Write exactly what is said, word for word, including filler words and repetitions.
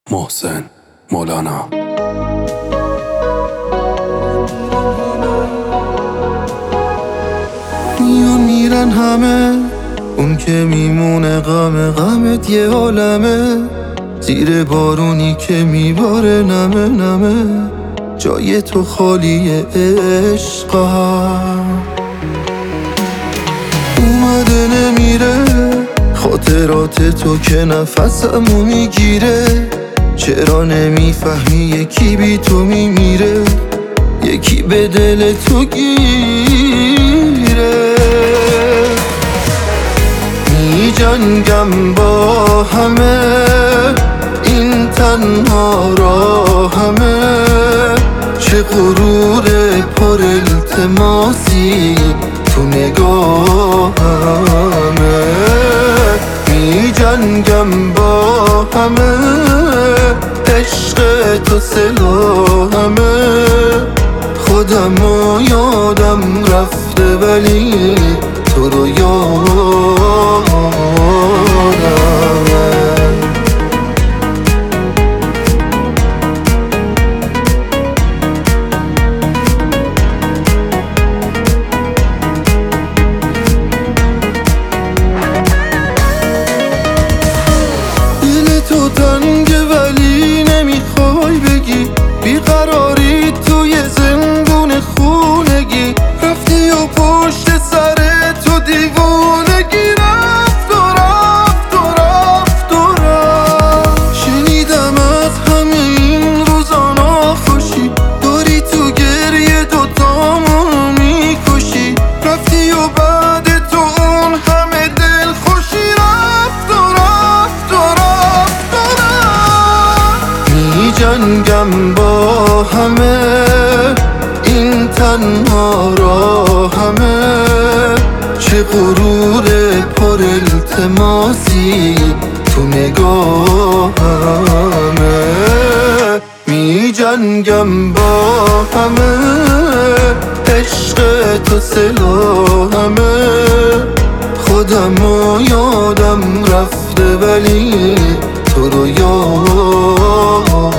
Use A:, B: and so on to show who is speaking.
A: محسن مولانا.
B: میان میرن همه، اون که میمونه غم غمت یه عالمه. زیر بارونی که میباره نمه نمه، جای تو خالی عشقم. اومده نمیره خاطرات تو که نفسمو میگیره. چرا نمیفهمی یکی بی تو میمیره، یکی به دل تو گیره. می جنگم با همه، این تنها راهمه. چه غرور پر التماسی تو نگاهمه. می جنگم با همه، عشق تو سلاحمه. خودمو یادم رفته ولی تو رو یادمه. دل تو تنگه ولی نمیخوای بگی، بیقراری توی زندون خونگی. رفتی و پشت سر تو دیوونگی رفت و رفت و رفت و رفت. شنیدم از همه این روزا ناخوشی، داری تو گریه دوتامونو میکشی. رفتی و بعد تو اون همه دل خوشی رفت و رفت و رفت و رفت. می جنگم با همه، این تنها راهمه. چه غرور پر التماسی تو نگاهمه. می جنگم با همه، عشق تو سلاحمه. خودمو یادم رفته ولی تو رو یادمه.